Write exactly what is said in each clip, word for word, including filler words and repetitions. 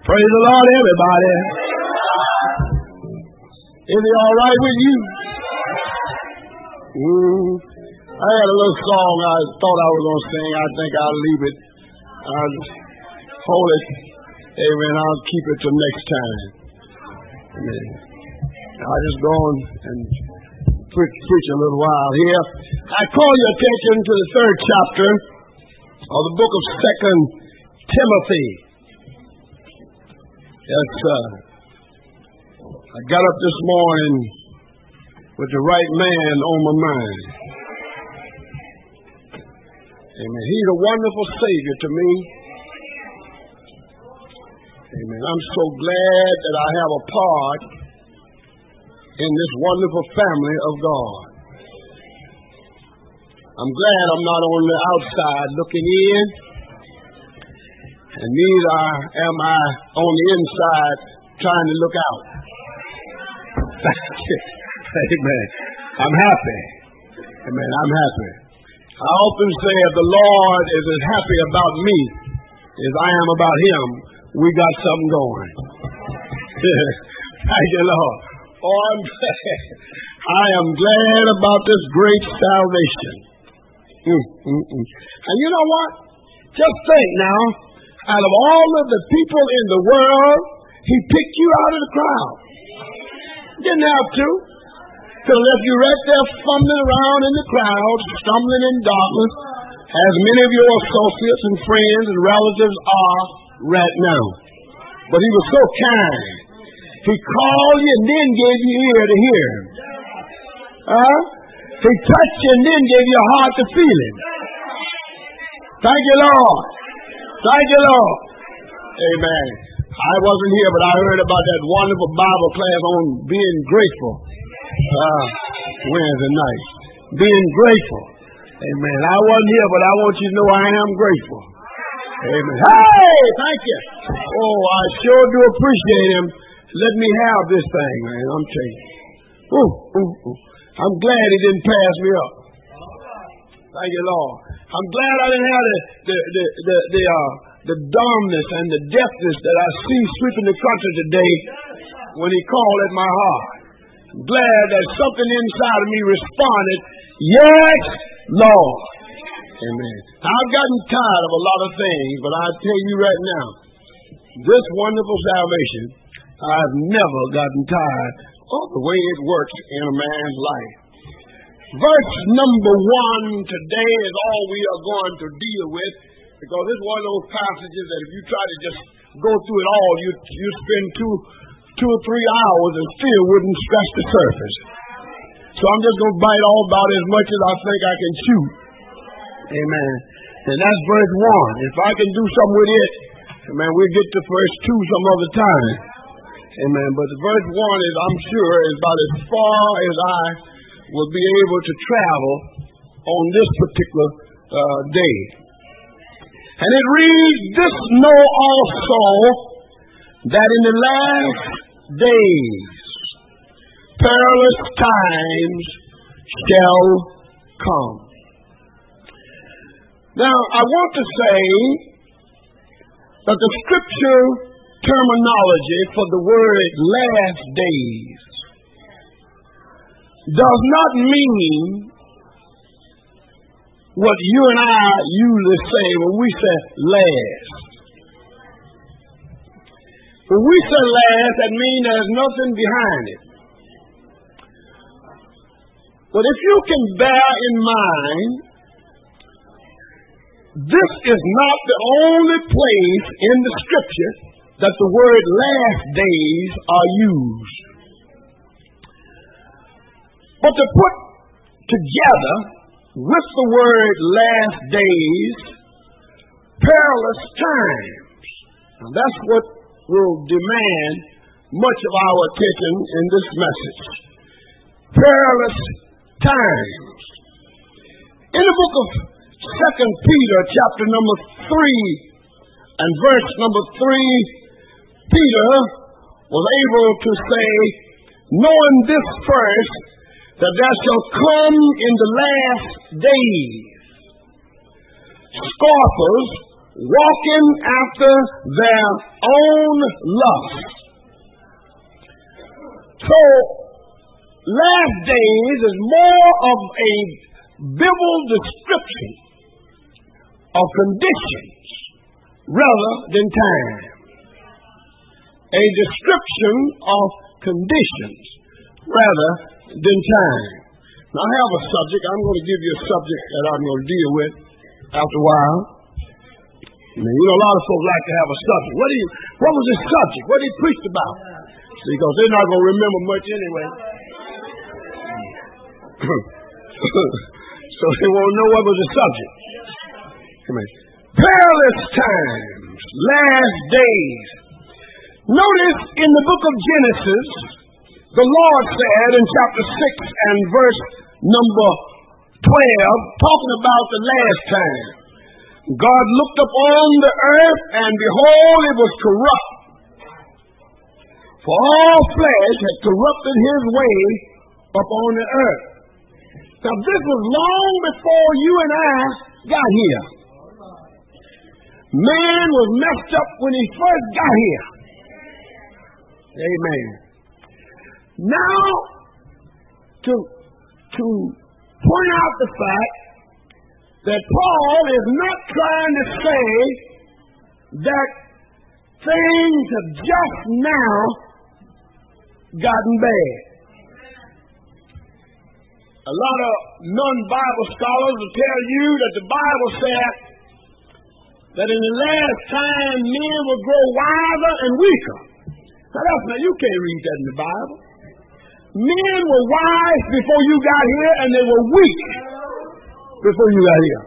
Praise the Lord, everybody. Is he all right with you? Mm. I had a little song I thought I was going to sing. I think I'll leave it. I'll hold it. Amen. I'll keep it till next time. Amen. I'll just go on and preach, preach a little while here. I call your attention to the third chapter of the book of Second Timothy. Yes, uh, I got up this morning with the right man on my mind. Amen. He's a wonderful Savior to me. Amen. I'm so glad that I have a part in this wonderful family of God. I'm glad I'm not on the outside looking in, and neither am I on the inside trying to look out. Amen. I'm happy. Amen. I'm happy. I often say if the Lord is as happy about me as I am about him, we got something going. Thank you, Lord. Oh, I'm glad. I am glad about this great salvation. Mm, mm, mm. And you know what? Just think now, out of all of the people in the world, he picked you out of the crowd. Didn't have to. Could have left you right there fumbling around in the crowd, stumbling in darkness, as many of your associates and friends and relatives are right now. But he was so kind. He called you and then gave you ear to hear him. Huh? He touched you and then gave you a heart to feel him. Thank you, Lord. Thank you, Lord. Amen. I wasn't here, but I heard about that wonderful Bible class on being grateful. Uh, Wednesday night. Being grateful. Amen. I wasn't here, but I want you to know I am grateful. Amen. Hey, thank you. Oh, I sure do appreciate him. Let me have this thing, man. I'm telling you. Ooh, ooh, ooh. I'm glad he didn't pass me up. Thank you, Lord. I'm glad I didn't have the the the the, the uh the dumbness and the deafness that I see sweeping the country today when he called at my heart. I'm glad that something inside of me responded, yes, Lord. Amen. I've gotten tired of a lot of things, but I tell you right now, this wonderful salvation, I've never gotten tired of the way it works in a man's life. Verse number one today is all we are going to deal with, because it's one of those passages that if you try to just go through it all, you you spend two two or three hours and still wouldn't scratch the surface. So I'm just going to bite all about as much as I think I can chew. Amen. And that's verse one. If I can do something with it, amen, we'll get to verse two some other time. Amen. But the verse one is, I'm sure, is about as far as I will be able to travel on this particular uh, day. And it reads, this know also that in the last days perilous times shall come. Now, I want to say that the scripture terminology for the word last days does not mean what you and I usually say when we say last. When we say last, that means there's nothing behind it. But if you can bear in mind, this is not the only place in the scripture that the word last days are used. But to put together with the word last days, perilous times. Now that's what will demand much of our attention in this message. Perilous times. In the book of Second Peter, chapter number three, and verse number three, Peter was able to say, knowing this first, that there shall come in the last days scoffers, walking after their own lust. So, last days is more of a biblical description of conditions rather than time. A description of conditions rather than time. Now, I have a subject. I'm going to give you a subject that I'm going to deal with after a while. You know, a lot of folks like to have a subject. What, do you, what was his subject? What did he preach about? See, because they're not going to remember much anyway. So they won't know what was the subject. Come on. Perilous times, last days. Notice in the book of Genesis, the Lord said in chapter six and verse number twelve, talking about the last time, God looked upon the earth, and behold, it was corrupt. For all flesh had corrupted his way upon the earth. Now, this was long before you and I got here. Man was messed up when he first got here. Amen. Now, to, to point out the fact that Paul is not trying to say that things have just now gotten bad. A lot of non-Bible scholars will tell you that the Bible said that in the last time men will grow wiser and weaker. Now, that's not, you can't read that in the Bible. Men were wise before you got here, and they were weak before you got here.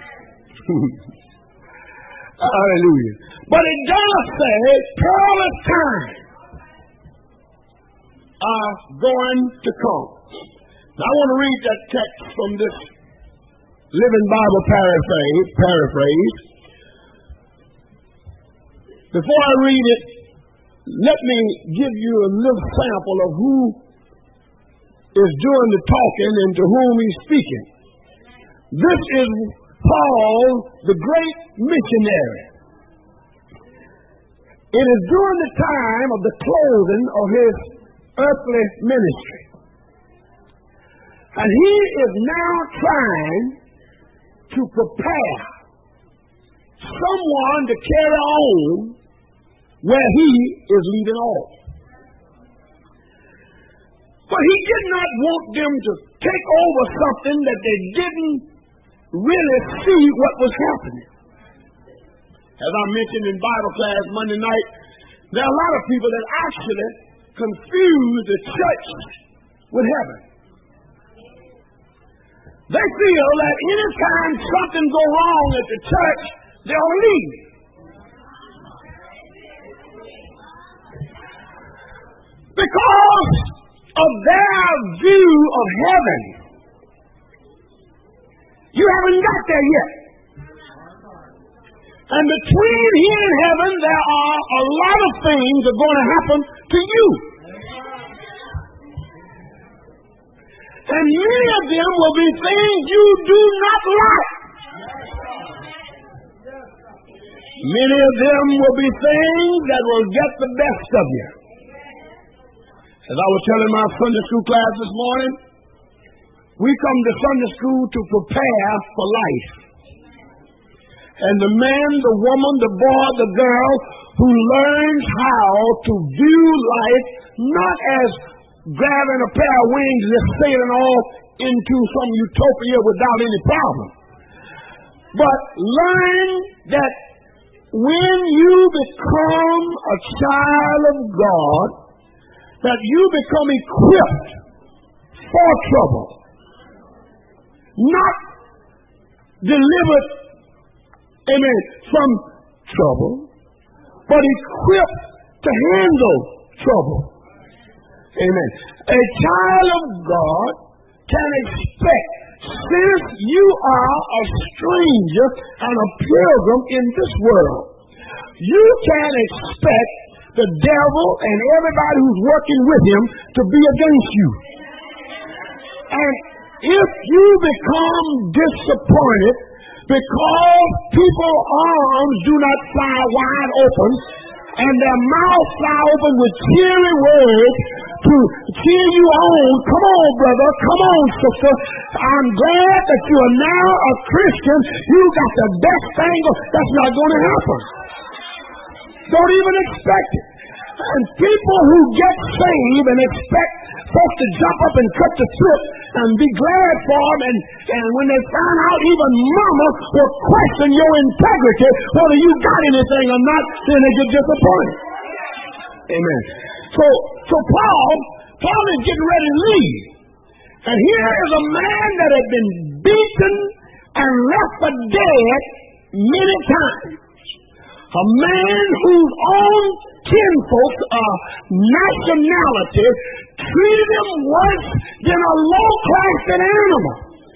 Hallelujah. But it does say perilous times are going to come. Now, I want to read that text from this Living Bible paraphrase. paraphrase. Before I read it, let me give you a little sample of who is doing the talking and to whom he's speaking. This is Paul, the great missionary. It is during the time of the closing of his earthly ministry. And he is now trying to prepare someone to carry on where he is leaving off. But he did not want them to take over something that they didn't really see what was happening. As I mentioned in Bible class Monday night, there are a lot of people that actually confuse the church with heaven. They feel that anytime something goes wrong at the church, they'll leave. Because of their view of heaven. You haven't got there yet. And between here and heaven, there are a lot of things that are going to happen to you. And many of them will be things you do not like. Many of them will be things that will get the best of you. As I was telling my Sunday school class this morning, we come to Sunday school to prepare for life. And the man, the woman, the boy, the girl who learns how to view life not as grabbing a pair of wings and just sailing off into some utopia without any problem, but learn that when you become a child of God, that you become equipped for trouble, not delivered, amen, from trouble, but equipped to handle trouble. Amen. A child of God can expect, since you are a stranger and a pilgrim in this world, you can expect the devil and everybody who's working with him to be against you. And if you become disappointed because people's arms do not fly wide open and their mouths fly open with cheery words to cheer you on. Come on, brother. Come on, sister. I'm glad that you are now a Christian. You got the best thing. That's not going to happen. Don't even expect it. And people who get saved and expect folks to jump up and cut the trip and be glad for them, and, and when they find out, even mama will question your integrity, whether you got anything or not, then they get disappointed. Amen. So, so Paul, Paul is getting ready to leave. And here is a man that had been beaten and left for dead many times. A man whose own kinfolk, uh, nationality, treated him worse than a low-class animal.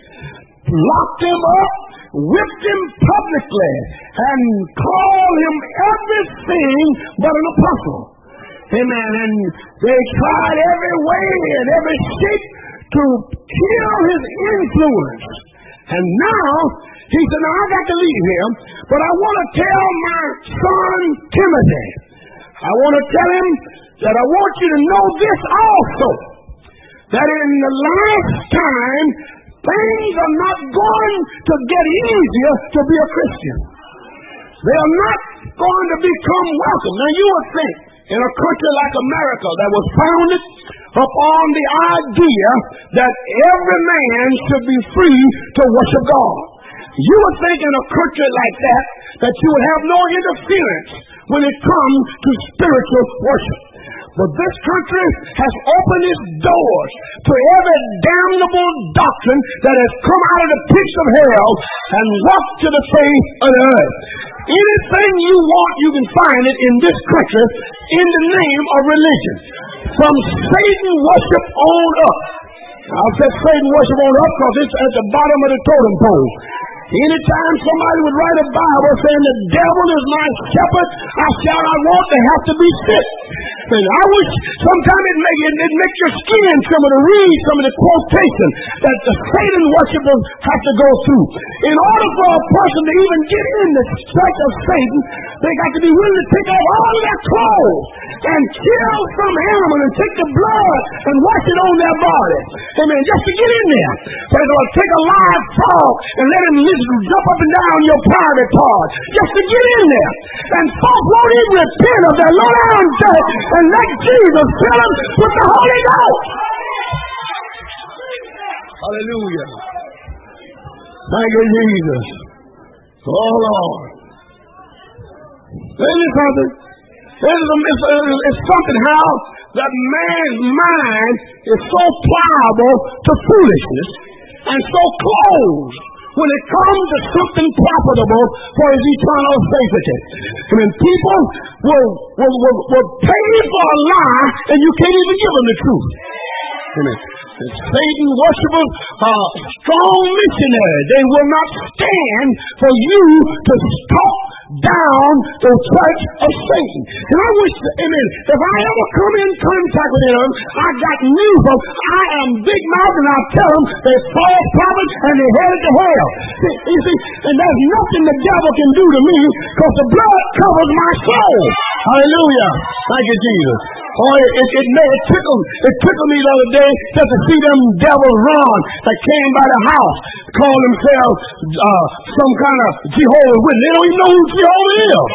Locked him up, whipped him publicly, and called him everything but an apostle. Amen. And they tried every way and every shape to kill his influence. And now, he said, now I got to leave him, but I want to tell my son Timothy, I want to tell him that I want you to know this also, that in the last time, things are not going to get easier to be a Christian. They are not going to become welcome. Now you would think, in a country like America that was founded upon the idea that every man should be free to worship God, you would think in a country like that that you would have no interference when it comes to spiritual worship. But this country has opened its doors to every damnable doctrine that has come out of the pits of hell and walked to the face of the earth. Anything you want, you can find it in this country in the name of religion. From Satan worship on up. I said Satan worship on up because it's at the bottom of the totem pole. Anytime somebody would write a Bible saying the devil is my shepherd, I shall not want to have to be sick. And I wish sometimes it make it, it make your skin tremble to read some of the quotation that the Satan worshipers have to go through. In order for a person to even get in the sight of Satan, they got to be willing to take off all of their clothes and kill some animal and take the blood and wash it on their body. Amen. Just to get in there. So they're going to take a live frog and let him jump up and down your private part just to get in there. And folks won't even repent of their low down dirt and let Jesus fill them with the Holy Ghost. Hallelujah. Thank you, Jesus. Oh, Lord. This is something. This is, a, it's, a, it's something how that man's mind is so pliable to foolishness and so closed when it comes to something profitable for his eternal safety. I mean, people will, will, will, will pay for a lie and you can't even give them the truth. Amen. And Satan worshipers are strong missionaries. They will not stand for you to talk down the church of Satan. And I wish, amen, if I ever come in contact with them, I got news of I am big mouth and I tell them they false prophets and they headed to hell. See, you see, and there's nothing the devil can do to me because the blood covers my soul. Hallelujah. Thank you, Jesus. Oh, it, it, it, made, it, tickled, it tickled me the other day just to see them devils run that came by the house, call themselves uh, some kind of Jehovah's Witness. They don't even know who Jehovah is.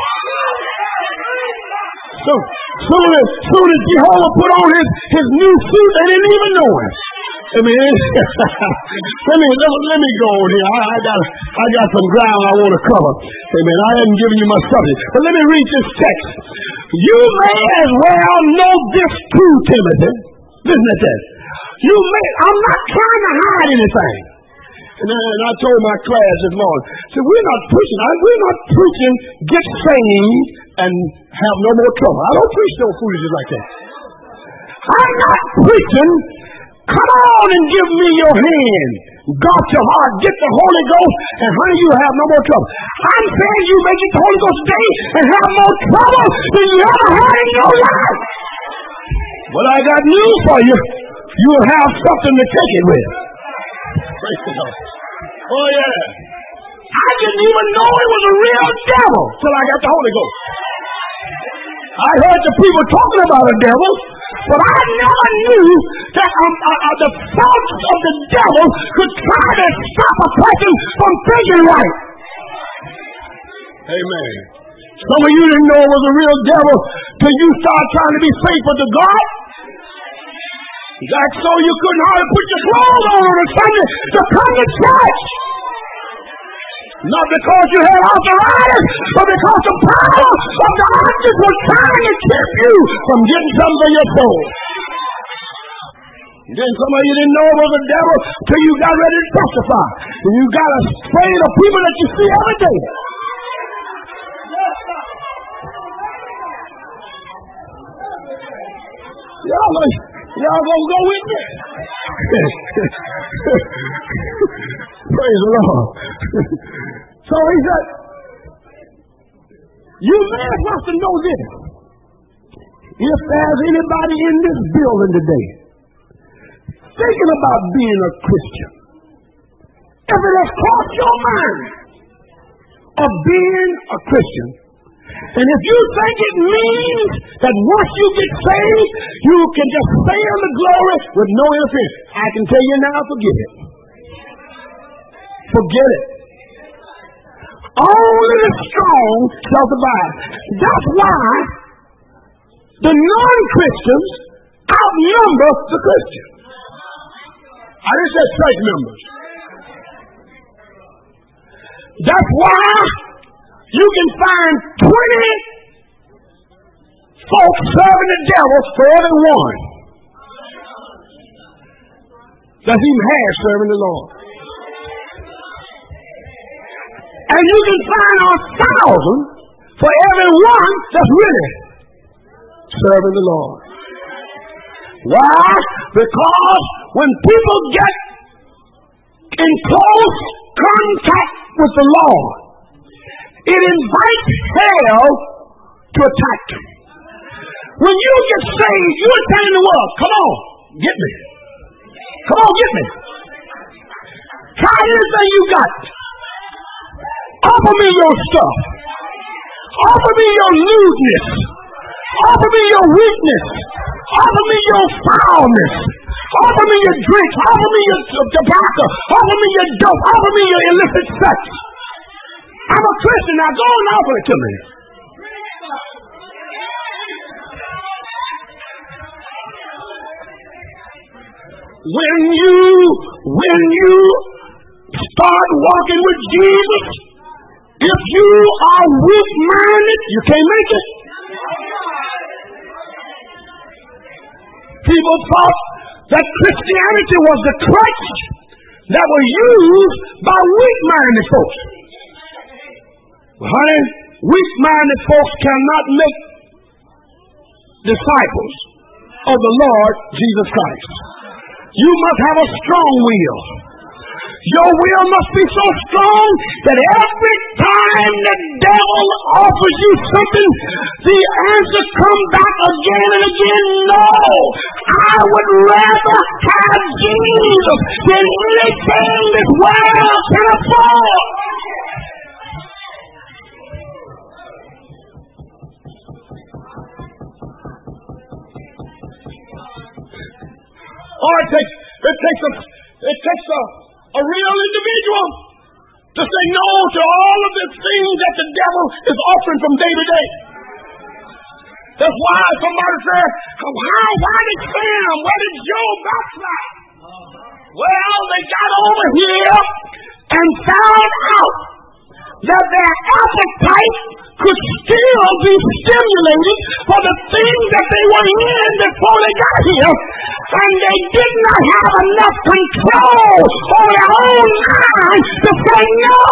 So soon as, soon as Jehovah put on his, his new suit, they didn't even know him. I mean, let me let, let me go over here. I, I got I got some ground I want to cover. Amen. I haven't given you my subject, but let me read this text. You may as well know this too, Timothy. Listen to this. You may. I'm not trying to hide anything. And, and I told my class this morning. So we're not preaching. I, we're not preaching. Get saved and have no more trouble. I don't preach no foolishness like that. I'm not preaching. Come on and give me your hand. God your heart. Get the Holy Ghost and honey, you have no more trouble. I'm saying you may get the Holy Ghost today and have more trouble than you ever had in your life. Well, I got news for you. You'll have something to take it with. Praise the Lord. Oh, yeah. I didn't even know it was a real devil till I got the Holy Ghost. I heard the people talking about a devil, but I never knew that um, uh, uh, the thoughts of the devil could try to stop a person from thinking right. Amen. Some of you didn't know it was a real devil till you start trying to be faithful to God. Like so you couldn't hardly put your clothes on on a Sunday to come to church. Not because you had arthritis, but because the power of the object was trying to keep you from getting something for your soul. And then some of you didn't know it was a devil till you got ready to testify. And you got a strain of people that you see every day. Y'all, y'all gonna go with me? Praise the Lord. So he said, you man wants to know this. If there's anybody in this building today thinking about being a Christian, if it has crossed your mind of being a Christian, and if you think it means that once you get saved, you can just stay in the glory with no interference, I can tell you now, forget it. Forget it. Only the strong shall survive. That's why the non-Christians outnumber the Christians. I didn't say church members. That's why you can find twenty folks serving the devil for every one that's even half serving the Lord. And you can find a thousand for every one that's really serving the Lord. Why? Because when people get in close contact with the Lord, it invites hell to attack them. When you get saved, you're telling the world, come on, get me. Come on, get me. Try anything you got. Offer me your stuff. Offer me your lewdness. Offer me your weakness. Offer me your foulness. Offer me your drinks. Offer me your tobacco. Offer me your dope. Offer me your illicit sex. I'm a Christian now. Go and offer it to me. When you, when you start walking with Jesus, if you are weak-minded, you can't make it. People thought that Christianity was the crutch that was used by weak-minded folks. Well, honey, weak-minded folks cannot make disciples of the Lord Jesus Christ. You must have a strong will. Your will must be so strong that every time the devil offers you something, the answer comes back again and again. No, I would rather have Jesus than anything this world can afford. Or it takes it takes a it takes a, a real individual to say no to all of the things that the devil is offering from day to day. That's why somebody said, "How? Why did Sam? Why did Joe backslide?" Well, they got over here and found out that their appetite could still be stimulated for the things that they were in before they got here, and they did not have enough control over their own mind to say no.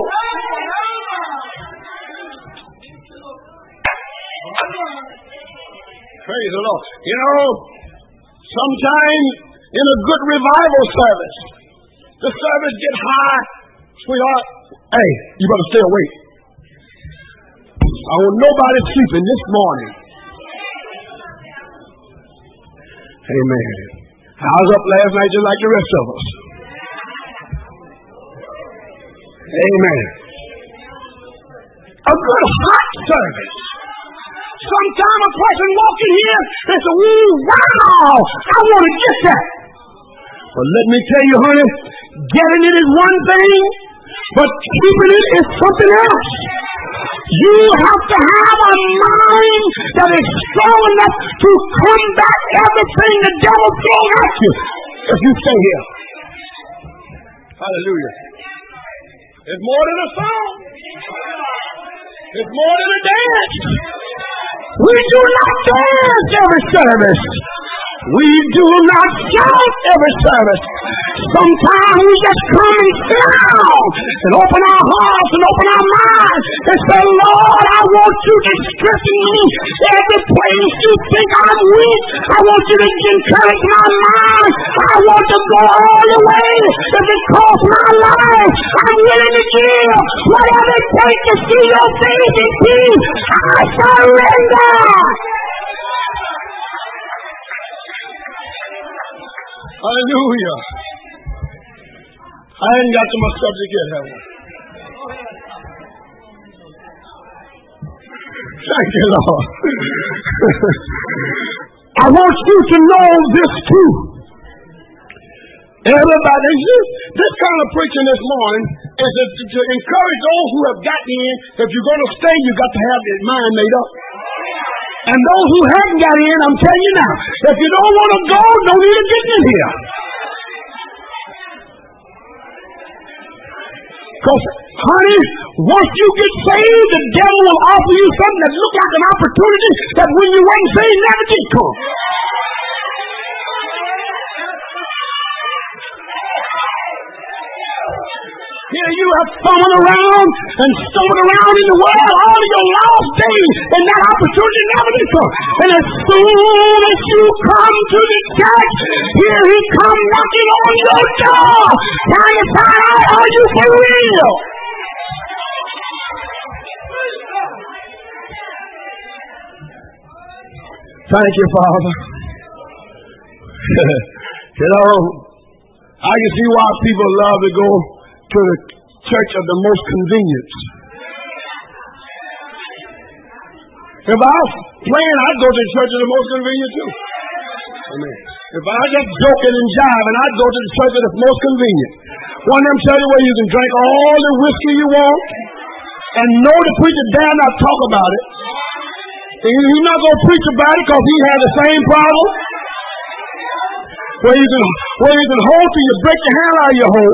Praise the Lord. You know, sometimes in a good revival service, the service get high, sweetheart. Hey, you better stay awake. I want nobody sleeping this morning. Amen. I was up last night just like the rest of us. Amen. A good hot service. Sometimes a person walk in here and say, ooh, wow, I want to get that. But let me tell you, honey, getting it is one thing, but keeping it is something else. You have to have a mind that is strong enough to combat everything the devil throws at you if you stay here. Hallelujah. It's more than a song. It's more than a dance. We do not dance every service. We do not shout every service. Sometimes we just come and sit down and open our hearts and open our minds and say, Lord, I want you to strengthen me every place you think I'm weak. I want you to encourage my mind. I want to go all the way. If it costs my life, I'm willing to give whatever it takes to see your face in peace. I surrender. Hallelujah. I ain't got to my subject yet, have I? Thank you, Lord. I want you to know this too. Everybody, this kind of preaching this morning is to, to encourage those who have gotten in. If you're going to stay, you got to have your mind made up. And those who haven't got in, I'm telling you now, if you don't want to go, don't even get in here. Because, honey, once you get saved, the devil will offer you something that looks like an opportunity that when you weren't saved, never did come. Here you have thrown around and stumbled around in the world all of your last days, and that opportunity never did come. And as soon as you come to the church, here he comes knocking on your door. Trying to find out, are you for real? Thank you, Father. You know, I can see why people love to go to the church of the most convenience. If I was playing, I'd go to the church of the most convenient too. Amen. If I just joking and jiving, I'd go to the church of the most convenient. One of them churches where you can drink all the whiskey you want and know the preacher dare not talk about it. And he's not going to preach about it because he has the same problem. Where you can, where you can hold till you break your hand out of your hold.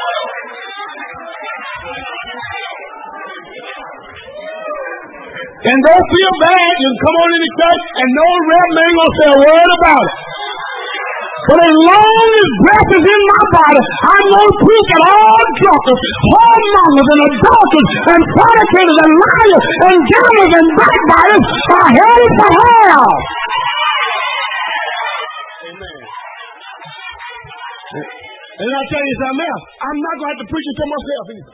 And don't feel bad. You can come on in the church and no reverend ain't going to say a word about it. But as long as breath is in my body, I'm going to preach at all drunkards, whoremongers, and adulterers, and fornicators, and liars, and gamblers, and backbiters are headed for hell. Amen. And I'll tell you something else. I'm not going to have to preach it to myself either.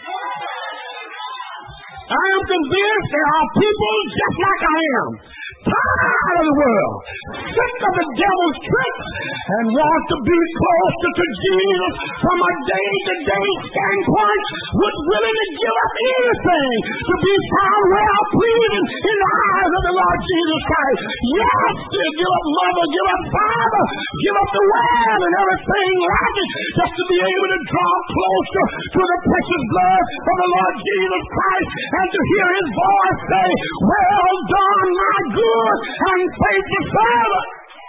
I am convinced there are people just like I am, tired of the world, sick of the devil's tricks, and want to be closer to Jesus from a day-to-day standpoint, was willing to give up anything to be found well-pleasing in the eyes of the Lord Jesus Christ. Yes, to give up mother, give up father, give up the world and everything like it, just to be able to draw closer to the precious blood of the Lord Jesus Christ and to hear his voice say, well done, my good and faithful servant.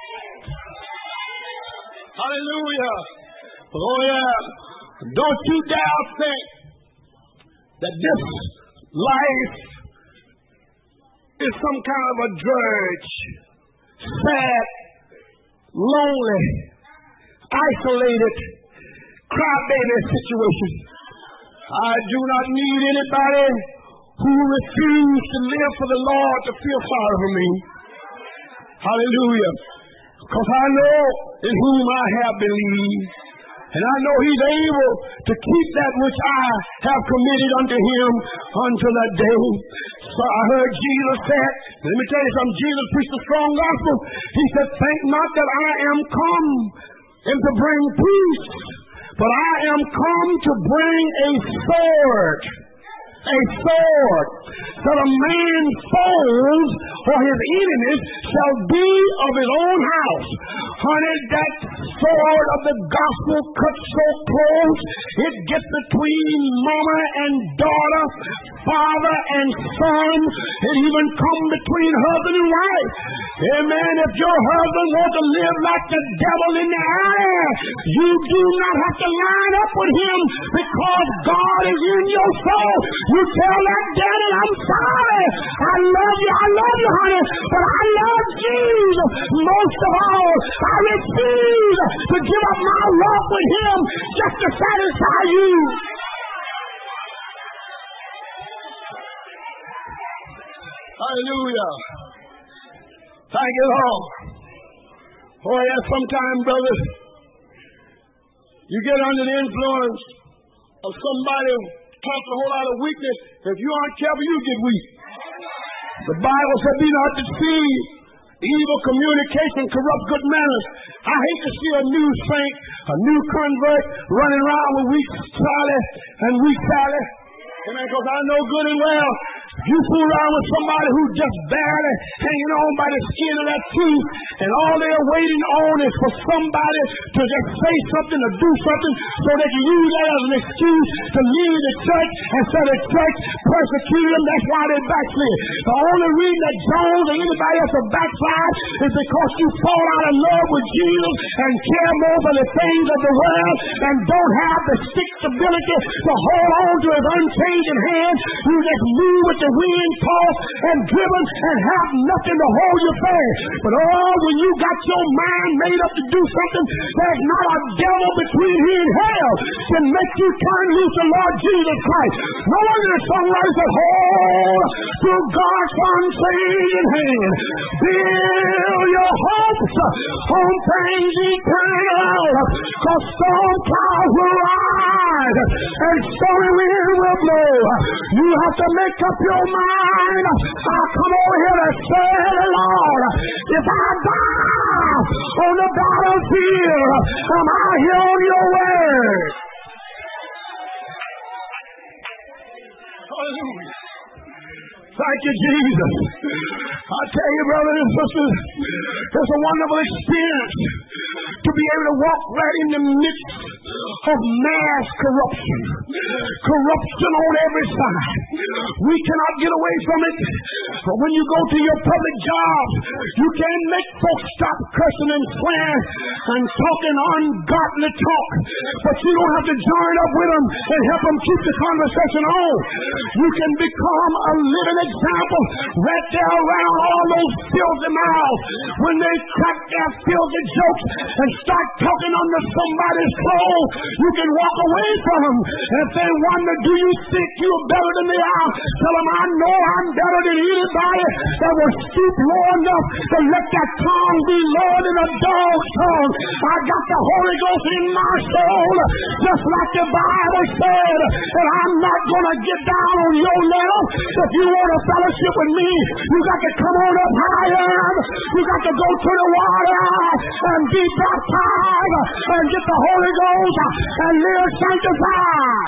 Hallelujah. Oh yeah. Don't you dare think that this life is some kind of a drudge, sad, lonely, isolated, crybaby situation. I do not need anybody who refuse to live for the Lord to feel sorry for me. Hallelujah. Because I know in whom I have believed. And I know he's able to keep that which I have committed unto him until that day. So I heard Jesus say, let me tell you something, Jesus preached a strong gospel. He said, think not that I am come and to bring peace, but I am come to bring a sword. A sword, that a man's foes or his enemies shall be of his own house. Honey, that sword of the gospel cuts so close, it gets between mama and daughter, father and son. It even comes between husband and wife. Amen. If your husband wants to live like the devil in the alley, you do not have to line up with him, because God is in your soul. You tell that daddy, I'm sorry. I love you. I love you, honey. But I love Jesus most of all. I refuse to give up my walk with him just to satisfy you. Hallelujah. Thank you, Lord. Oh, yeah, sometimes, brothers, you get under the influence of somebody who talks a whole lot of weakness. If you aren't careful, you get weak. The Bible said, be not deceived. Evil communication corrupts good manners. I hate to see a new saint, a new convert running around with weak Sally and weak Sally. Amen, because I know good and well, you fool around with somebody who just barely hanging on by the skin of that tooth, and all they're waiting on is for somebody to just say something or do something so they can use that as an excuse to leave the church, and so the church persecute them. That's why they backslid. The only reason that Jones or anybody else will backslide is because you fall out of love with Jesus and care more for the things of the world and don't have the stick stability to hold on to his unchanging hand. You just move with the wind, tossed and driven, and have nothing to hold you fast. But oh, when you got your mind made up to do something, there's not a devil between here and hell can make you turn loose the Lord Jesus Christ. No wonder the songwriter said, hold to God's unchanging hand. Build your hopes on things eternal, because storm clouds will rise and stormy wind will blow. You have to make up your mind. I come over here to say, Lord, if I die on the battlefield, am I here on your word? Hallelujah. Thank you, Jesus. I tell you, brothers and sisters, it's a wonderful experience to be able to walk right in the midst of mass corruption. Corruption on every side. We cannot get away from it. But when you go to your public job, you can't make folks stop cursing and swearing and talking ungodly talk. But you don't have to join up with them and help them keep the conversation on. You can become a living example right there around all those filthy mouths. When they crack their filthy jokes and start talking under somebody's clothes, you can walk away from them. And if they wonder, do you think you're better than they are? Tell them, I know I'm better than anybody that will stoop low enough to let that tongue be lower than a dog's tongue. I got the Holy Ghost in my soul, just like the Bible said, and I'm not going to get down on your level. If you want to fellowship with me, you got to come on up higher. You got to go to the water and be baptized and get the Holy Ghost and live sanctified.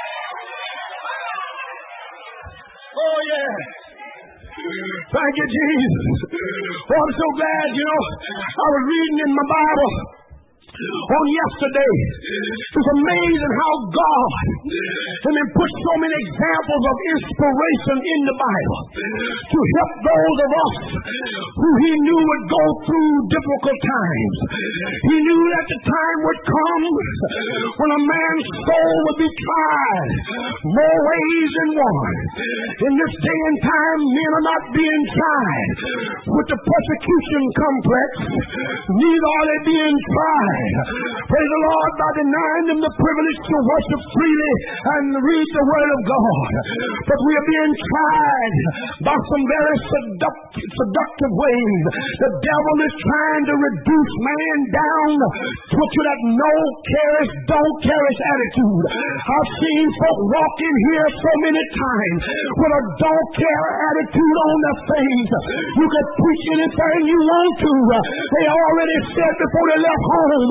Oh, yeah. Thank you, Jesus. Oh, I'm so glad, you know, I was reading in my Bible on yesterday. It's amazing how God and then put so many examples of inspiration in the Bible to help those of us who he knew would go through difficult times. He knew that the time would come when a man's soul would be tried more ways than one. In this day and time, men are not being tried with the persecution complex, neither are they being tried, praise the Lord, by denying them the privilege to worship freely and read the Word of God. But we are being tried by some very seductive, seductive ways. The devil is trying to reduce man down to that no cares, don't cares attitude. I've seen folk walk in here so many times with a don't care attitude on their face. You can preach anything you want to. They already said before they left home,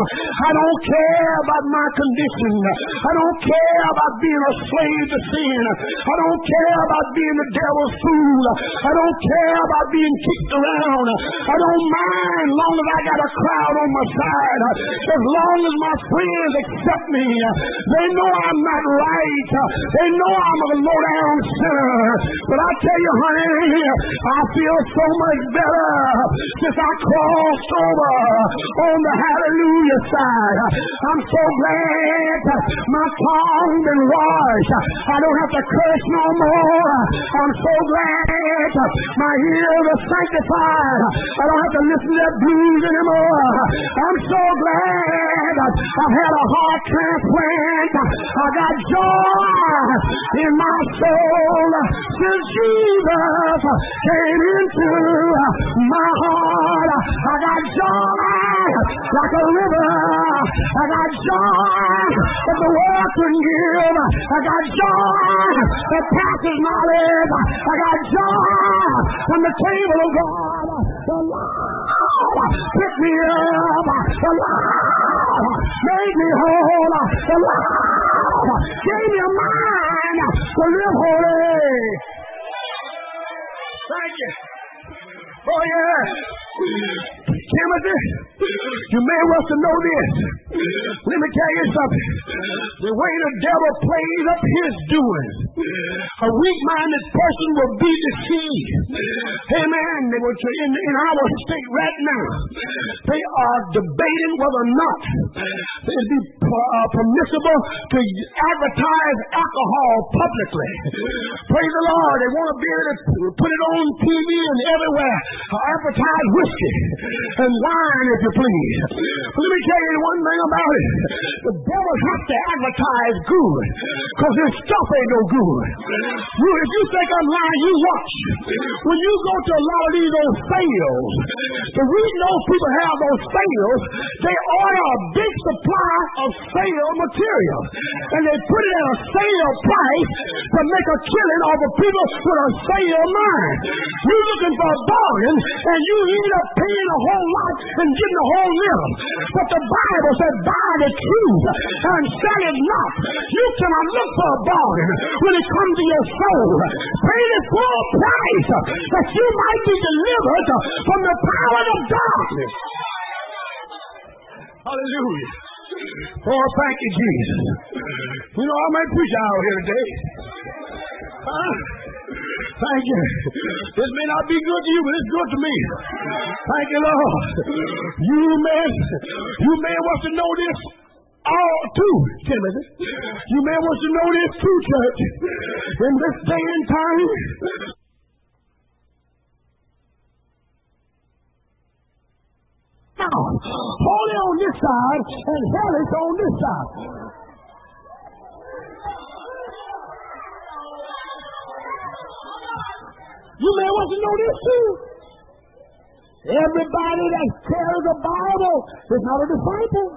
I don't care about my condition. I don't care about being a slave to sin. I don't care about being the devil's fool. I don't care about being kicked around. I don't mind long as I got a crowd on my side. As long as my friends accept me. They know I'm not right. They know I'm a low-down sinner. But I tell you, honey, I feel so much better since I crossed over on the hallelujah side. I'm so glad my tongue been washed. I don't have to curse no more. I'm so glad my ears are sanctified. I don't have to listen to that blues anymore. I'm so glad I've had a heart transplant. I got joy in my soul since Jesus came into my heart. I got joy like a river. I got joy that the world can give. I got joy that passes knowledge. I got joy from the table of God. The Lord picked me up. The Lord made me whole. The Lord gave me a mind to live holy. Thank you. Oh, yeah. Timothy, you may want to know this. Let me tell you something. The way the devil plays up his doing, a weak-minded person will be deceived. Amen. They were in, in our state right now. They are debating whether or not it would be uh, permissible to advertise alcohol publicly. Praise the Lord. They want to be able to put it on T V and everywhere. Uh, advertise whiskey and wine, if you please. Let me tell you one thing about it. The devil has to advertise good, because his stuff ain't no good. You, if you think I'm lying, you watch. When you go to a lot of these old sales, the reason those people have those sales, they order a big supply of sale material, and they put it at a sale price to make a killing off of people with a sale mind. You're looking for a bargain, and you end up paying a whole lot and getting a whole little. But the Bible said, buy the truth and sell it not. You cannot look for a bargain when it comes to your soul. Pay the full price that you might be delivered from the power of darkness. Hallelujah. Oh, thank you, Jesus. You know, I might preach out here today. Huh? Thank you. This may not be good to you, but it's good to me. Thank you, Lord. You may, you may want to know this all too, Timothy. You may want to know this too, church. In this day and time, now, holy on this side and hellish on this side. You may want to know this too. Everybody that carries a Bible is not a disciple.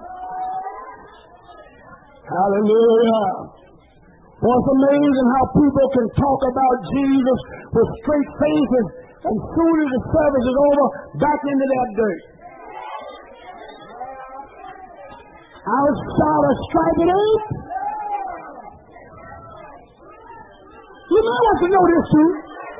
Hallelujah. Well, it's amazing how people can talk about Jesus with straight faces, and soon as the service is over, back into that dirt. I'll shout a strike it ain't. You may want to know this too.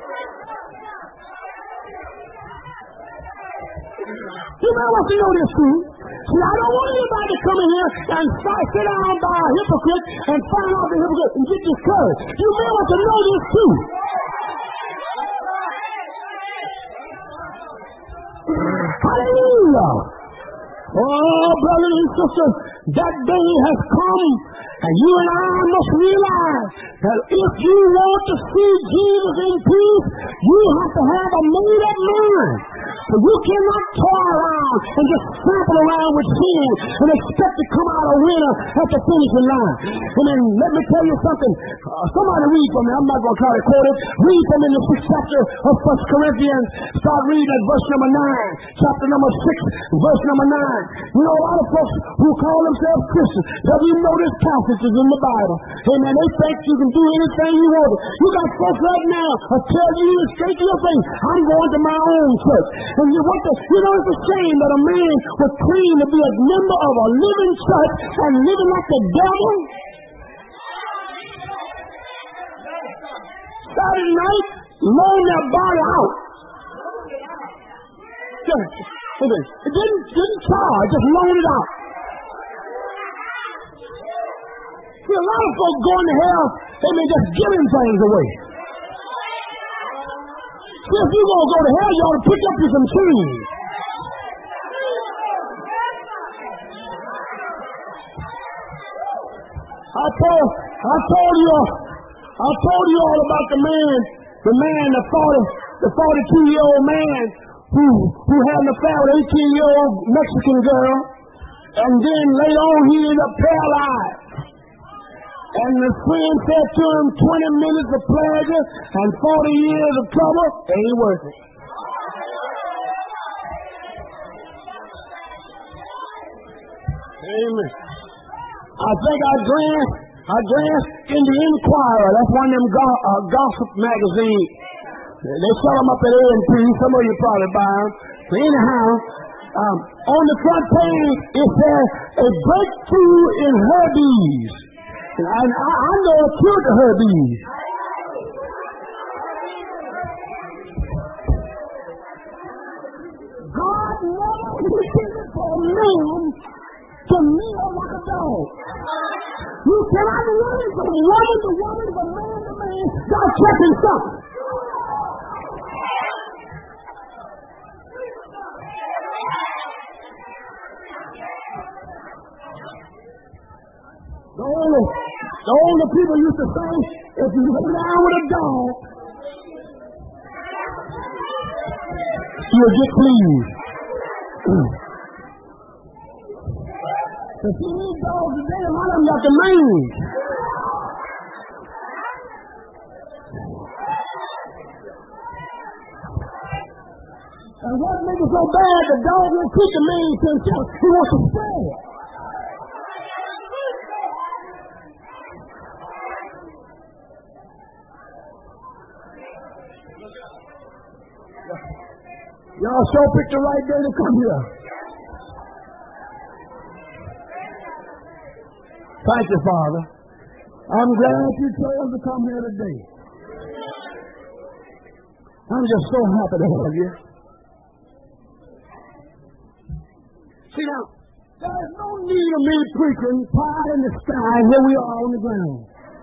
You may want to know this too. See, I don't want anybody to come in here and sit down by a hypocrite and find out the hypocrite and get discouraged. You may want to know this too. Hallelujah. Oh, brothers and sisters, that day has come, and you and I must realize that if you want to see Jesus in peace, you have to have a made-up mind. So you cannot toy around and just sample around with sin and expect to come out a winner at the finishing line. And then let me tell you something. Uh, somebody read for me. I'm not going to try to quote it. Read from in the sixth chapter of First Corinthians. Start reading at verse number nine. Chapter number six, verse number nine. You know, a lot of folks who call themselves Christians, they'll even know this passage is in the Bible. Amen. They think you can do anything you want. You got folks right now who tell you straight to your face, I'm going to my own church. And you, what the, you know, it's a shame that a man would claim to be a member of a living church and living like the devil. Saturday night, loan their body out. Just, it didn't, didn't charge, just loan it out. See, a lot of folks going to hell, they may just giving things away. See, if you're going to go to hell, you ought to pick up you some change. I told, I told you, I told you all about the man, the man, the forty, the forty-two-year-old man who who had an affair with an eighteen-year-old Mexican girl, and then later on he ended up paralyzed. And the friend said to him, twenty minutes of pleasure and forty years of trouble ain't worth it. Amen. I think I glanced, I glanced in the Inquirer. That's one of them go- uh, gossip magazines. They sell them up at A and P. Some of you probably buy them. So anyhow, um, on the front page, it says, a breakthrough in herpes. And I, I know a cure to herpes. God never intended for a man to kneel like a dog. You cannot run from woman to woman, from man to man. God checking something. The only, the only people used to say, if you lay down with a dog, you'll get pleased. But see, these dogs today, a lot of them got the mange. And what makes it so bad, the dog won't keep the mange to himself. He wants to spread it. Y'all sure picked the right day to come here. Thank you, Father. I'm glad you chose to come here today. I'm just so happy to have you. See now, there is no need of me preaching pie in the sky. Here we are on the ground.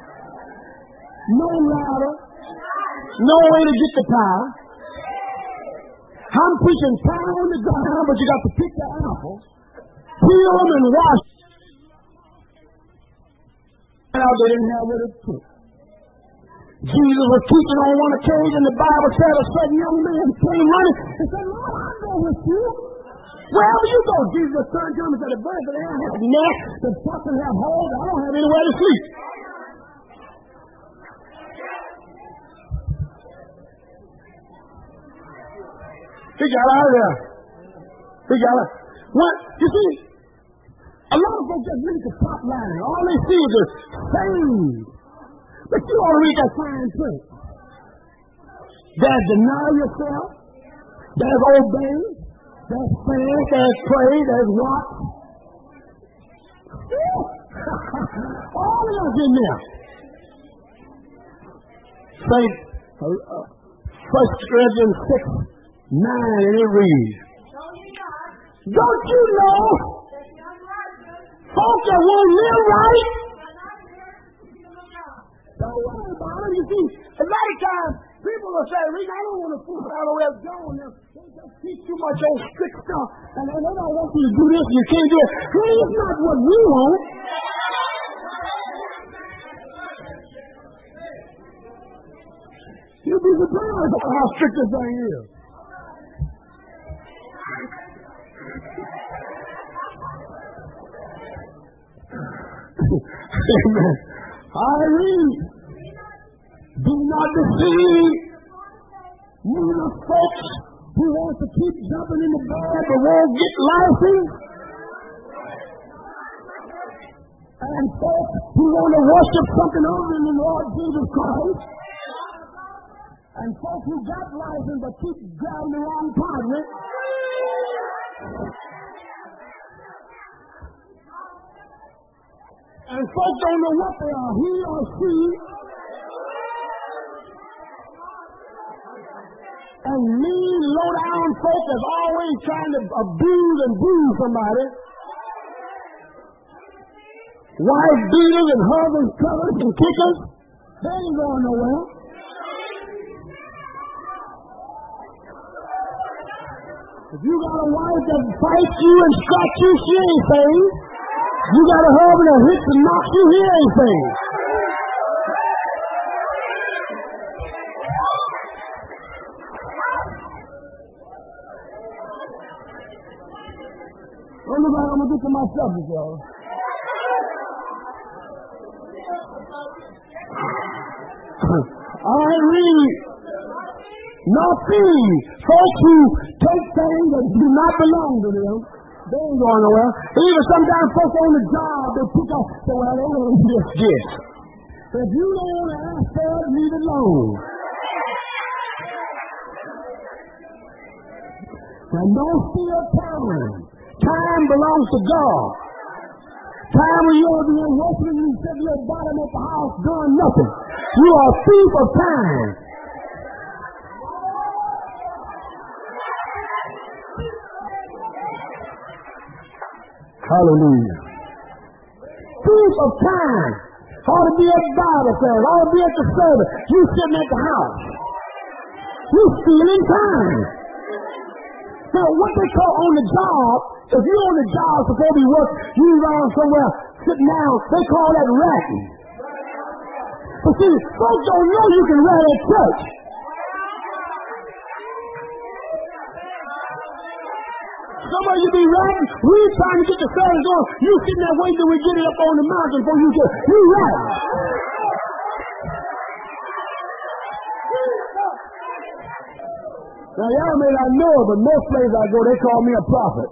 No ladder. No way to get the pie. I'm preaching pie on the ground, but you got to pick the apples, peel them and wash them. Now they didn't have what it took. Jesus was teaching on one occasion. The Bible said a certain young man came running and said, Lord, I'll go with you. Wherever you go, Jesus turned to him and said, the birds of the air have nests, the foxes have holes, I don't have anywhere to sleep. He got out of there. He got out. What? You see, a lot of folks just read the top line. All they see is the same. But you ought to read that fine print. There's deny yourself. There's obey. There's fast. There's pray. There's watch. All of those in there. Saint uh, uh, First Corinthians six. Nine, and it reads, don't you know folks that won't live right? Don't worry about it. You see, a lot of times people will say, Reed, I don't want to fool out of where it's going. They just teach too much old strict stuff, and they don't want you to do this, and you can't do it. Well, it's not what we want. You'll be surprised at how strict this thing is. Amen. I read, do not deceive neither folks who want to keep jumping in the bed but won't get license, and folks who want to worship something other than the Lord Jesus Christ, And folks who got license but keep grabbing the wrong part of it. And folks don't know what they are, he or she. And mean, low-down folk is always trying to abuse and bruise somebody. Wife beaters and husbands cutters and kickers. They ain't going nowhere. If you got a wife that fights you and scratch you, she ain't saved. You got a husband that hits and knocks you, he ain't saved. Well, look like I'm going to get to my subject, y'all. I read. Not thieves. Folks who take things that do not belong to them. They ain't going nowhere. Even sometimes folks on the job, they pick up, say, well, they ain't just this. If you don't want to ask for it, leave it alone. And don't steal time. Time belongs to God. Time when you ought to be working and you sit in your bottom at the house doing nothing. You are a thief of time. Hallelujah. Thief of time. Ought to be at Bible service. Ought to be at the service. You sitting at the house. You stealing time. Now, what they call on the job, if you're on the job supposed to be working, you around somewhere sitting down, they call that ratting. But see, folks don't know you can rat at church. Some of you be ratting. We trying to get the service on. You sitting there waiting till we get it up on the mountain before you get you ratting. Now, y'all may not know it, but most places I go, they call me a prophet.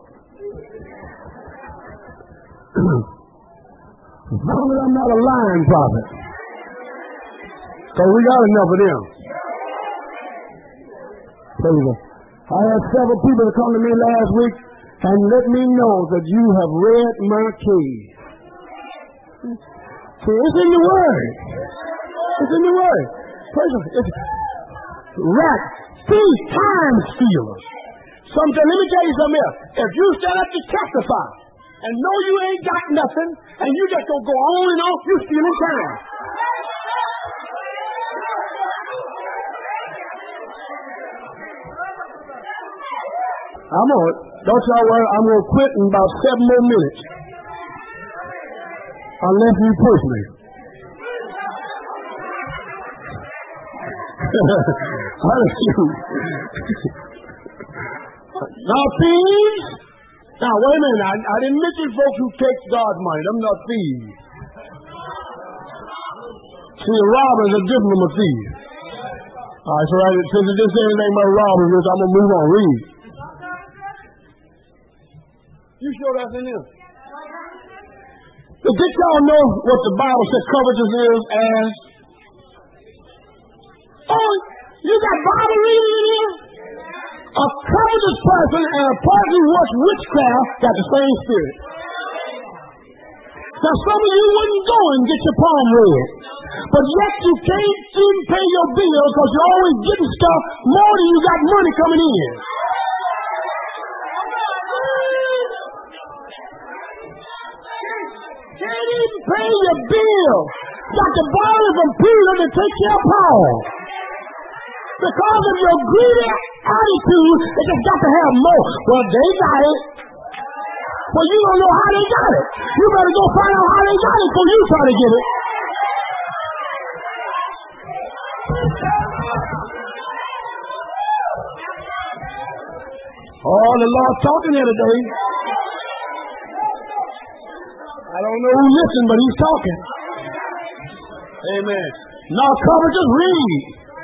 As long as I'm not a lying prophet. Because we got enough of them. I had several people that come to me last week and let me know that you have read my case. See, it's in the Word. It's in the Word. It's rat. These time stealers. Something, let me tell you something else. If you stand up to testify and know you ain't got nothing and you just don't go on and on, you stealing time. I'm on it. Don't y'all worry. I'm going to quit in about seven more minutes. Unless you push me. Now, thieves. Now, wait a minute. I, I didn't mention folks who take God's money. Them not thieves. See, a robber is a different from a thief. All right, so right, since it didn't say anything about robbers, I'm going to move on. Read. You sure that's in there? Did y'all know what the Bible says covetous is as? Oh, you got Bible reading in here? A covetous person and a person who works witchcraft got the same spirit. Now, some of you wouldn't go and get your palm read, but yet you can't even pay your bills because you're always getting stuff more than you got money coming in. Can't even pay your bill. Got to borrow from Peter to take care of Paul. Because of your greedy attitude, they just got to have more. Well, they got it. Well, you don't know how they got it. You better go find out how they got it before you try to get it. Oh, the Lord's talking here today. I don't know who listened, but he's talking. Amen. Now, cover, just read.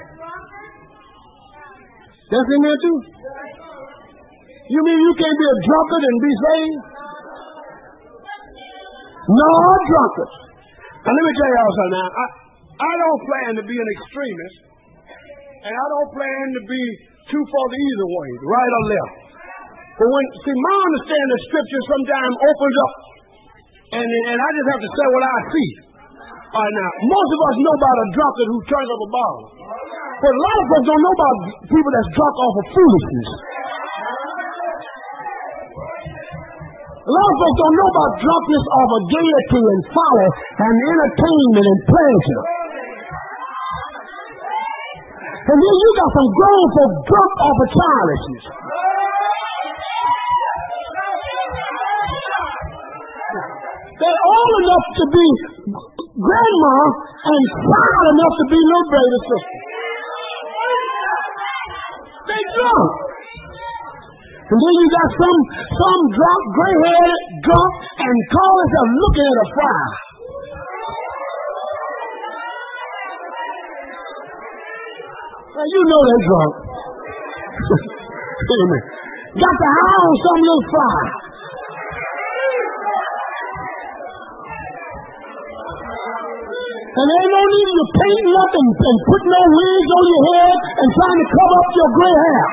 That's in there too. You mean you can't be a drunkard and be saved? No, drunkards. Now, let me tell y'all something now. I, I don't plan to be an extremist, And I don't plan to be too far the either way, right or left. But when, see, my understanding of Scripture sometimes opens up, and, and I just have to say what I see. All right, now, most of us know about a drunkard who turns up a bottle. But a lot of us don't know about people that's drunk off of foolishness. A lot of folks don't know about drunkenness off of gaiety and folly and entertainment and pleasure. And then you got some grown folks drunk off of childishness. They're old enough to be grandma and proud enough to be little baby sister. They drunk. And then you got some some drunk, gray-headed, drunk, and call themselves looking at a fry. Well, you know they're drunk. Amen. Got the eye on some little fry. And there ain't no need of you painting up and, and putting no wigs on your head and trying to cover up your gray hair.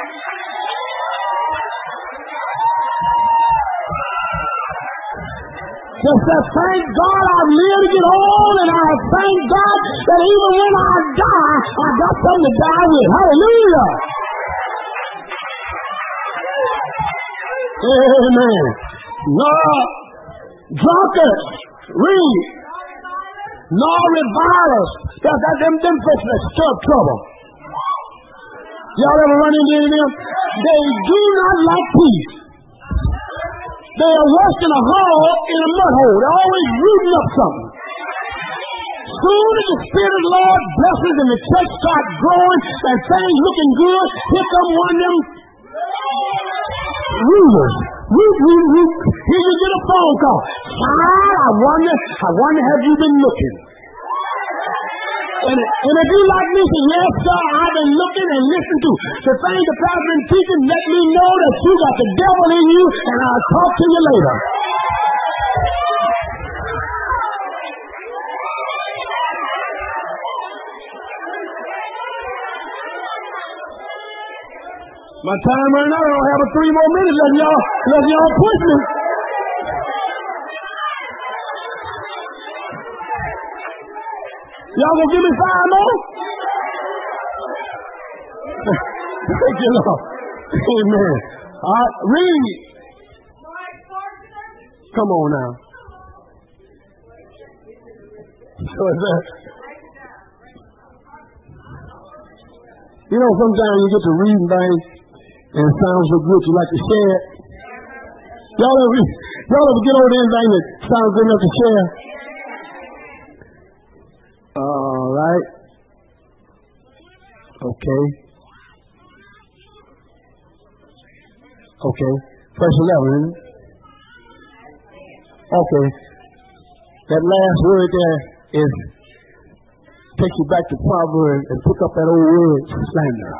Just that thank God I've lived to get old, and I thank God that even when I die, I got something to die with. Hallelujah. Amen. No drunkards, read. No revilers. That, that, them, them folks that stir trouble. Y'all ever run into any of them? They do not like peace. They are worse than a hog in a mud hole. They're always rooting up something. Soon as the Spirit of the Lord blesses and the church starts growing and things looking good, here come one of them rulers. Root, root, root. Here you get a phone call. Child, I wonder, I wonder have you been looking? And, and if you like me, say, yes, sir, I've been looking and listening to the things the pastor been teaching. Let me know that you got the devil in you, and I'll talk to you later. My time right now, I don't have a three more minutes left, y'all. Let y'all push me. Y'all gonna give me five more? Thank you, Lord. Amen. All right, read. Come on now. So is that? You know, sometimes you get to reading things and it sounds so good you like to share it. Y'all ever, y'all ever get over anything that sounds good enough to share? All right. Okay. Okay. Verse eleven. Okay. That last word there is take you back to Proverbs and pick up that old word, slander.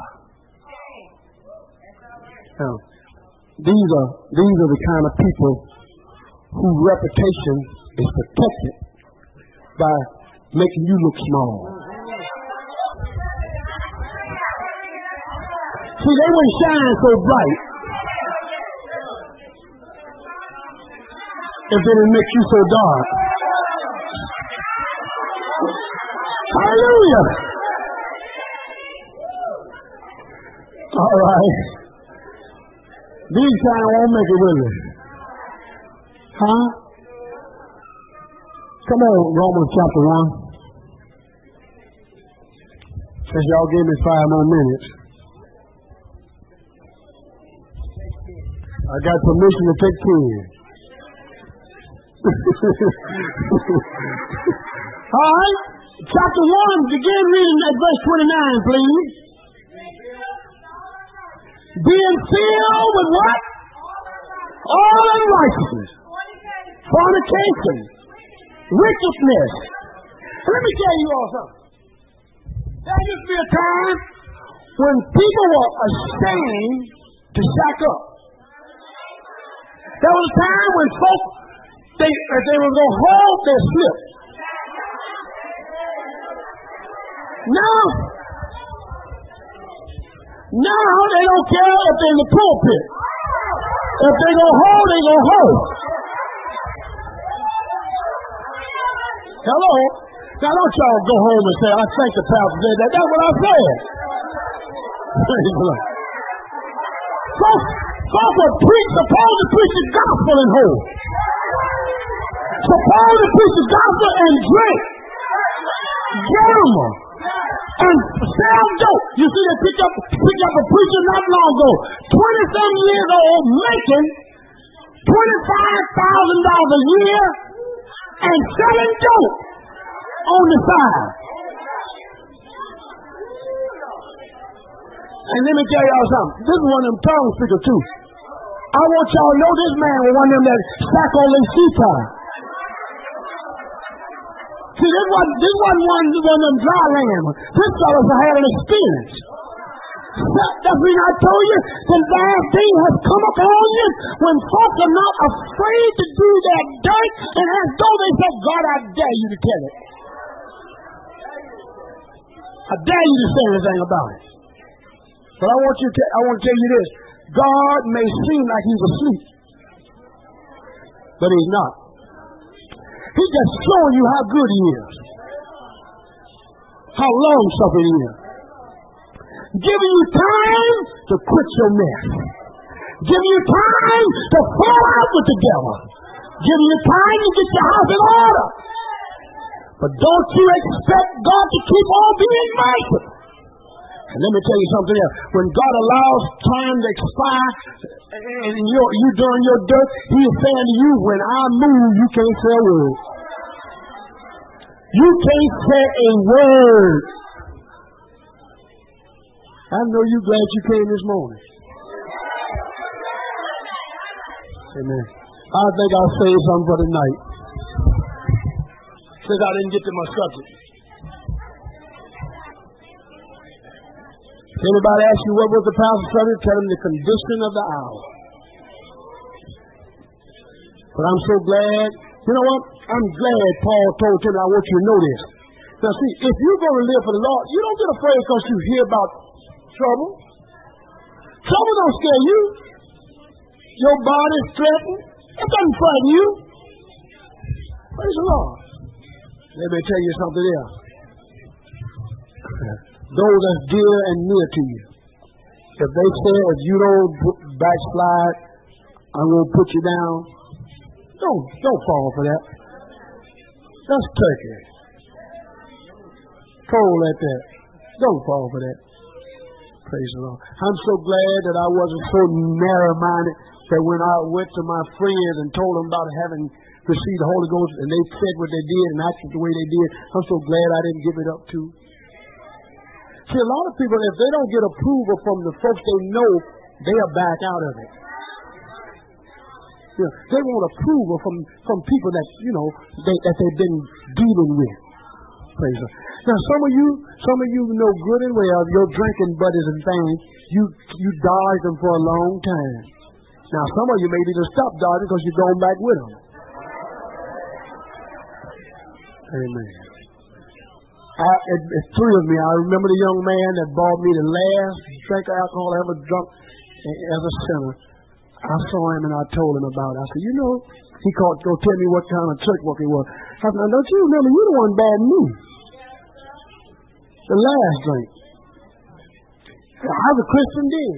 Now, these are these are the kind of people whose reputation is protected by making you look small. See, they wouldn't shine so bright if they didn't make you so dark. Hallelujah. All right. These kind won't make it, will they? Huh? Come on, Romans chapter one. Since y'all gave me five more minutes, I got permission to take ten. All right. Chapter one, begin reading at verse twenty-nine, please. Being filled with what? All unrighteousness, fornication, wickedness. Let me tell you all something. There used to be a time when people were ashamed to shack up. There was a time when folk, they, if they were going to hold their slip. Now, Now they don't care if they're in the pulpit. If they go hold, they go hold. Hello? Now don't y'all go home and say, I think the pastor said that. That's what I said. Praise the Lord. Folks, folks will preach, supposed to preach the gospel and hold. Supposed to preach the gospel and drink. Gamble. And sell dope. You see, they picked up, picked up a preacher not long ago, twenty-some years old, making twenty-five thousand dollars a year and selling dope on the side. And let me tell y'all something. This is one of them tongue speakers too. I want y'all to know this man was one of them that sack on their seatar. See, this wasn't, this wasn't one, one of them dry land. This fellow had an experience. That's the reason I told you the bad thing has come upon you when folks are not afraid to do their dirt, and as though they say, God, I dare you to tell it. I dare you to say anything about it. But I want you to, I want to tell you this. God may seem like he's asleep, but he's not. He's just showing you how good he is, how long suffering he is, giving you time to quit your mess, giving you time to fall out with the devil, giving you time to get your house in order. But don't you expect God to keep on being merciful. And let me tell you something else. When God allows time to expire and you're, you doing your dirt, he is saying to you, when I move, you can't say a word. You can't say a word. I know you're glad you came this morning. Amen. I think I'll say something for tonight, since I didn't get to my subject. Anybody ask you what was the pastor's subject? Tell them the condition of the hour. But I'm so glad. You know what? I'm glad Paul told Timothy, I want you to know this. Now see, if you're going to live for the Lord, you don't get afraid because you hear about trouble. Trouble don't scare you. Your body's threatened. It doesn't frighten you. Praise the Lord. Let me tell you something else. Those that's dear and near to you, if they say, if you don't backslide, I'm going to put you down, don't, don't fall for that. That's turkey. Cold at that. Don't fall for that. Praise the Lord. I'm so glad that I wasn't so narrow-minded that when I went to my friends and told them about having received the Holy Ghost and they said what they did and acted the way they did, I'm so glad I didn't give it up too. See, a lot of people, if they don't get approval from the folks they know, they'll back out of it. Yeah, they want approval from, from people that, you know, they, that they've been dealing with. Praise God. Now, some of you, some of you know good and well, your drinking buddies and things, you, you dodged them for a long time. Now, some of you may need to stop dodging because you're going back with them. Amen. I, it, it's three of me. I remember the young man that bought me the last drink of alcohol I ever drunk as a sinner. I saw him and I told him about it. I said, you know, he called to go tell me what kind of church work he was. I said, now, don't you remember, you're the one bad me. The last drink. How the Christian did.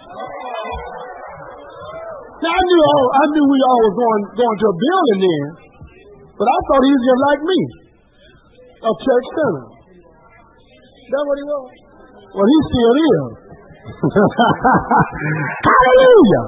Now, I knew all, I knew we all was going, going to a building then, but I thought he was just like me. A church sinner. That's what he was. Well, he still is. Hallelujah.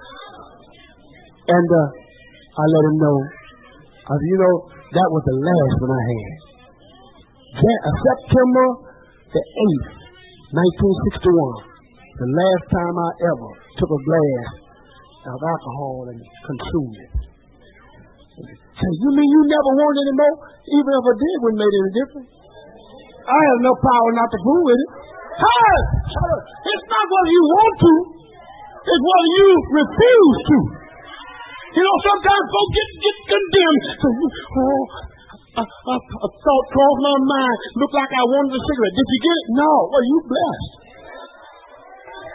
And uh, I let him know. I said, you know, that was the last one I had. Jan- uh, September the eighth, nineteen sixty-one. The last time I ever took a glass of alcohol and consumed it. Say, you mean you never wanted any more? Even if I did, wouldn't make any difference. I have no power not to fool with it. Hey, it's not whether you want to, it's whether you refuse to. You know, sometimes folks get, get condemned. So, oh, a, a, a thought crossed my mind. Looked like I wanted a cigarette. Did you get it? No. Well, you blessed.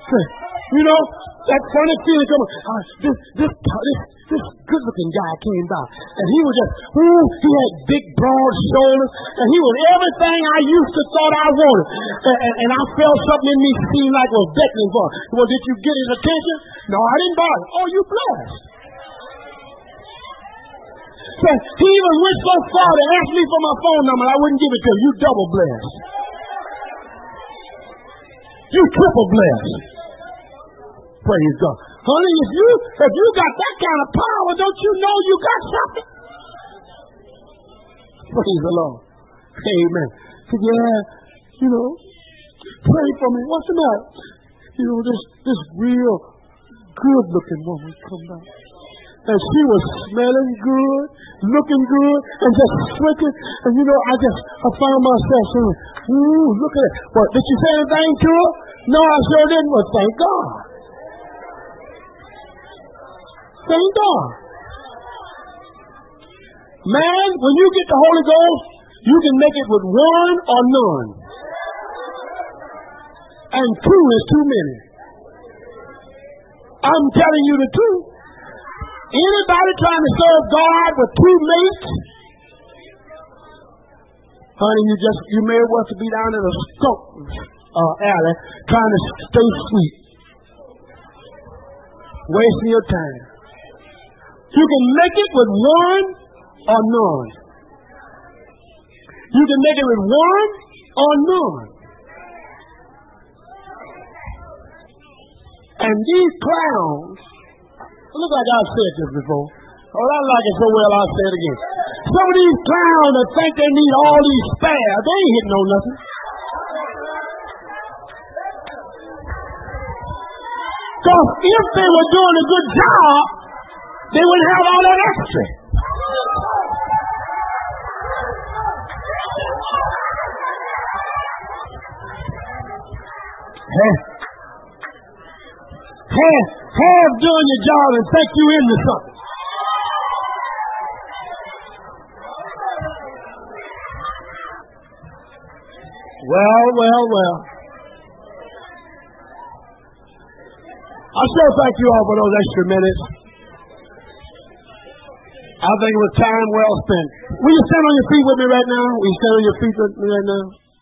You know, that funny feeling coming. Uh, this, this, this, this good-looking guy came by, and he was just, ooh, he had big, broad shoulders, and he was everything I used to thought I wanted. And, and, and I felt something in me seem like was beckoning for. Well, did you get his attention? No, I didn't bother. Oh, you blessed. So he even went so far to ask me for my phone number, I wouldn't give it to him. You double blessed. You triple blessed. Praise God. Honey, if you if you got that kind of power, don't you know you got something? Praise the Lord. Amen. Said, yeah, you know, pray for me. What's the matter? You know, this this real good looking woman come back. And she was smelling good, looking good, and just slipping. And you know, I just I found myself saying, ooh, look at it. What, did you say anything to her? No, I sure didn't. Well, thank God. Thank God. Man, when you get the Holy Ghost, you can make it with one or none. And two is too many. I'm telling you the truth. Anybody trying to serve God with two mates, honey, you just you may well to be down in a skunk uh, alley trying to stay sweet, wasting your time. You can make it with one or none. You can make it with one or none. And these clowns, look like I've said this before. Oh, I like it so well I'll say it again. Some of these clowns that think they need all these spares, they ain't hitting on nothing. Because if they were doing a good job, they wouldn't have all that extra. Hey. Half, half doing your job and think you into something. Well, well, well. I sure thank you all for those extra minutes. I think it was time well spent. Will you stand on your feet with me right now? Will you stand on your feet with me right now?